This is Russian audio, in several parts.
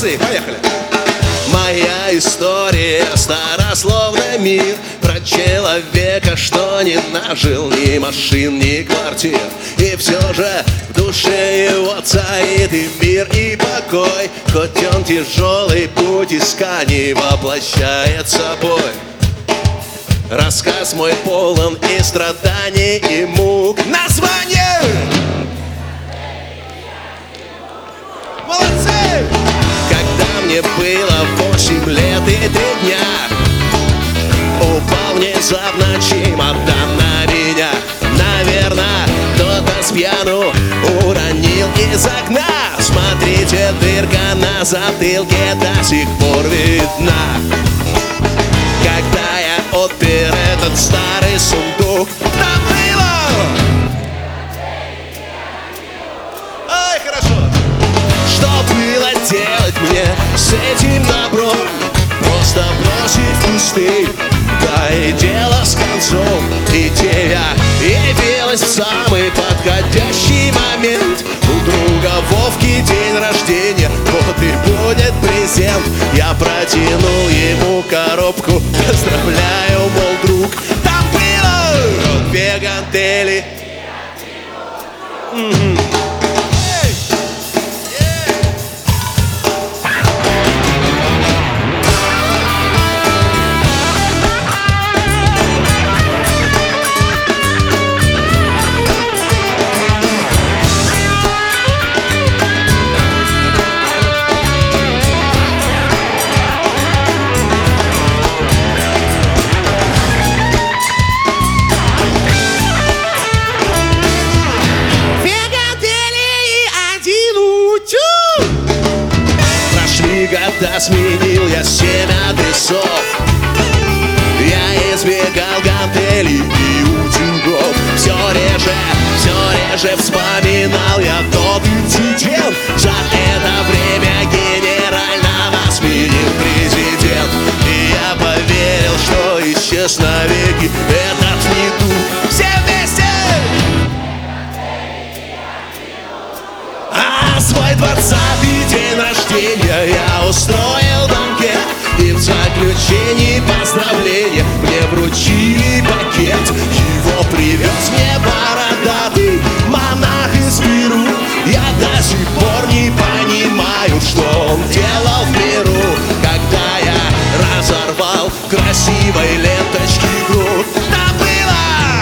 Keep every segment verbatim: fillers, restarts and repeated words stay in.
Молодцы, поехали. Моя история стара, словно мир, про человека, что не нажил ни машин, ни квартир. И все же в душе его царит и мир, и покой. Хоть он тяжелый путь исканий воплощает собой. Рассказ мой полон и страданий, и мук. Название! Молодцы! Когда мне было восемь лет и три дня, упал внезапно чемодан на меня. Наверное, кто-то с пьяну уронил из окна. Смотрите, дырка на затылке до сих пор видна. Когда я отпер этот старый сундук, там было... Ай, хорошо! Что было делать мне с этим добром? Просто бросить в кусты, да и дело с концом. Идея явилась в самый подходящий момент. У друга Вовки день рождения, вот и будет презент. Я протянул ему коробку, поздравляю, мол, друг. Там было две гантели. Mm-hmm. Года сменил я семь адресов. Я избегал гантелей и утюгов. Все реже, все реже вспоминал я тот инцидент. За это время генерального сменил президент. И я поверил, что исчез навеки этот недуг. Все вместе! А свой двадцатый день рождения я устроил банкет, и в заключении поздравления мне вручили пакет. Его привез мне бородатый монах из Перу. Я до сих пор не понимаю, что он делал в миру. Когда я разорвал красивой ленточки грудь, там было...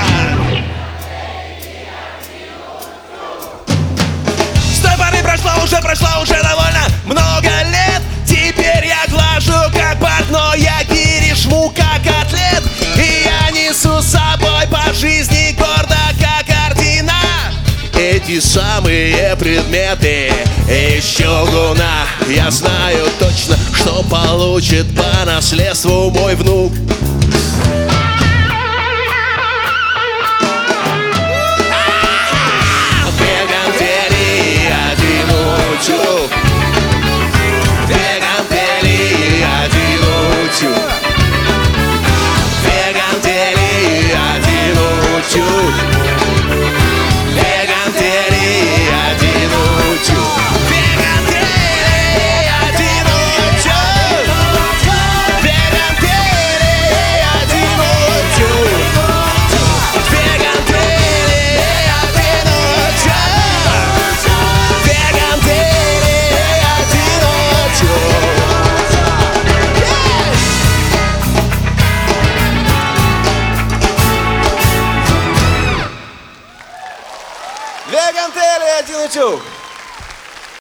С той поры прошло уже, прошло уже довольно много лет. Теперь я глажу как портной, я киришму как атлет. И я несу с собой по жизни гордо как ордена эти самые предметы из чугуна. Я знаю точно, что получит по наследству мой внук. Две гантели и один утюг. Две гантели и один утюг. Две гантели и один утюг. Две гантели и один утюг. Две гантели и один утюг. Две гантели и один утюг. Две гантели и один утюг. Две гантели и один утюг. Две гантели и один утюг.